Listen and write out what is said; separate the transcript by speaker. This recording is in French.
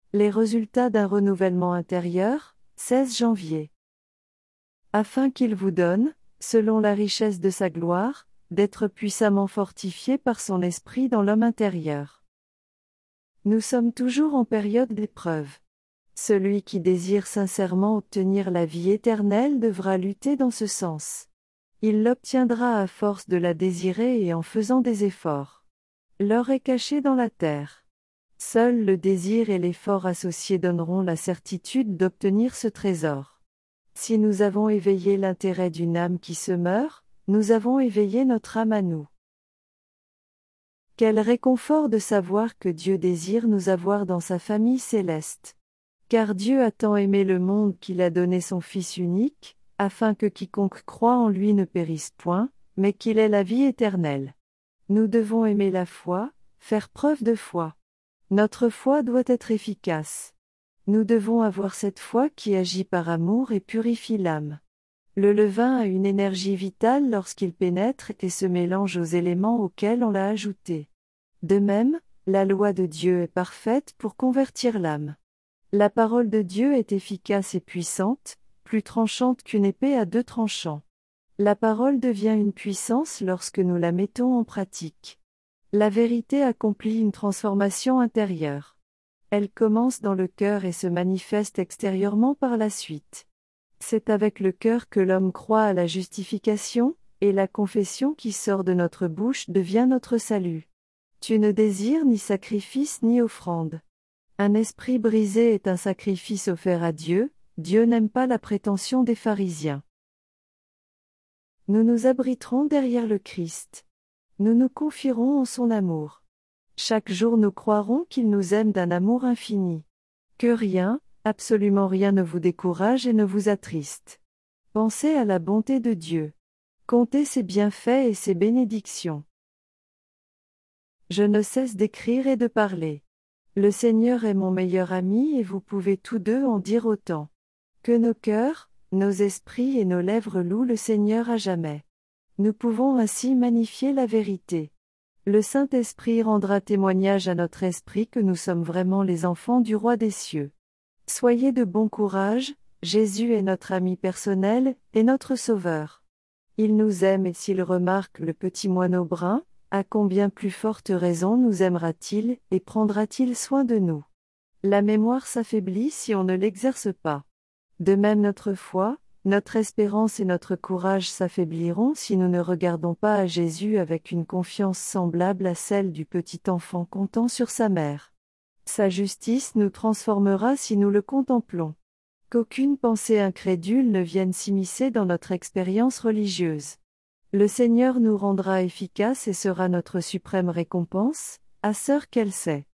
Speaker 1: Les résultats d'un renouvellement intérieur, 16 janvier. Afin qu'il vous donne, selon la richesse de sa gloire, d'être puissamment fortifié par son esprit dans l'homme intérieur. Nous sommes toujours en période d'épreuve. Celui qui désire sincèrement obtenir la vie éternelle devra lutter dans ce sens. Il l'obtiendra à force de la désirer et en faisant des efforts. L'or est caché dans la terre. Seul le désir et l'effort associés donneront la certitude d'obtenir ce trésor. Si nous avons éveillé l'intérêt d'une âme qui se meurt, nous avons éveillé notre âme à nous. Quel réconfort de savoir que Dieu désire nous avoir dans sa famille céleste. Car Dieu a tant aimé le monde qu'il a donné son Fils unique, afin que quiconque croit en lui ne périsse point, mais qu'il ait la vie éternelle. Nous devons aimer la foi, faire preuve de foi. Notre foi doit être efficace. Nous devons avoir cette foi qui agit par amour et purifie l'âme. Le levain a une énergie vitale lorsqu'il pénètre et se mélange aux éléments auxquels on l'a ajouté. De même, la loi de Dieu est parfaite pour convertir l'âme. La parole de Dieu est efficace et puissante, plus tranchante qu'une épée à 2 tranchants. La parole devient une puissance lorsque nous la mettons en pratique. La vérité accomplit une transformation intérieure. Elle commence dans le cœur et se manifeste extérieurement par la suite. C'est avec le cœur que l'homme croit à la justification, et la confession qui sort de notre bouche devient notre salut. Tu ne désires ni sacrifice ni offrande. Un esprit brisé est un sacrifice offert à Dieu, Dieu n'aime pas la prétention des pharisiens. Nous nous abriterons derrière le Christ. Nous nous confierons en son amour. Chaque jour nous croirons qu'il nous aime d'un amour infini. Que rien, absolument rien ne vous décourage et ne vous attriste. Pensez à la bonté de Dieu. Comptez ses bienfaits et ses bénédictions. Je ne cesse d'écrire et de parler. Le Seigneur est mon meilleur ami et vous pouvez tous deux en dire autant. Que nos cœurs, nos esprits et nos lèvres louent le Seigneur à jamais. Nous pouvons ainsi magnifier la vérité. Le Saint-Esprit rendra témoignage à notre esprit que nous sommes vraiment les enfants du Roi des cieux. Soyez de bon courage, Jésus est notre ami personnel, et notre Sauveur. Il nous aime et s'il remarque le petit moineau brun, à combien plus forte raison nous aimera-t-il et prendra-t-il soin de nous. La mémoire s'affaiblit si on ne l'exerce pas. De même notre foi, notre espérance et notre courage s'affaibliront si nous ne regardons pas à Jésus avec une confiance semblable à celle du petit enfant comptant sur sa mère. Sa justice nous transformera si nous le contemplons. Qu'aucune pensée incrédule ne vienne s'immiscer dans notre expérience religieuse. Le Seigneur nous rendra efficaces et sera notre suprême récompense, à sœur qu'elle sait.